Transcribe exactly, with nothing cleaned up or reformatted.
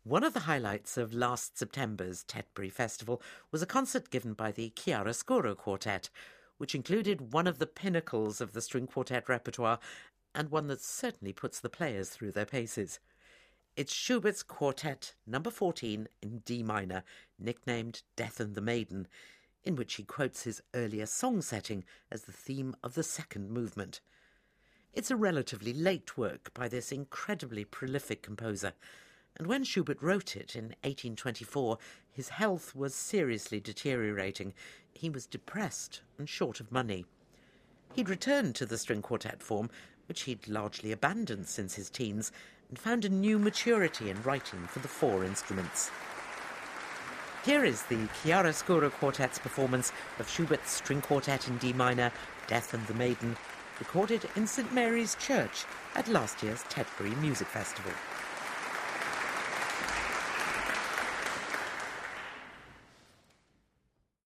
One of the highlights of last September's Tetbury Festival was a concert given by the Chiaroscuro Quartet, which included one of the pinnacles of the string quartet repertoire and one that certainly puts the players through their paces. It's Schubert's Quartet number fourteen in D minor, nicknamed Death and the Maiden, in which he quotes his earlier song setting as the theme of the second movement. It's a relatively late work by this incredibly prolific composer, and when Schubert wrote it in eighteen twenty-four, his health was seriously deteriorating. He was depressed and short of money. He'd returned to the string quartet form, which he'd largely abandoned since his teens, and found a new maturity in writing for the four instruments. Here is the Chiaroscuro Quartet's performance of Schubert's String Quartet in D minor, Death and the Maiden, recorded in Saint Mary's Church at last year's Tetbury Music Festival.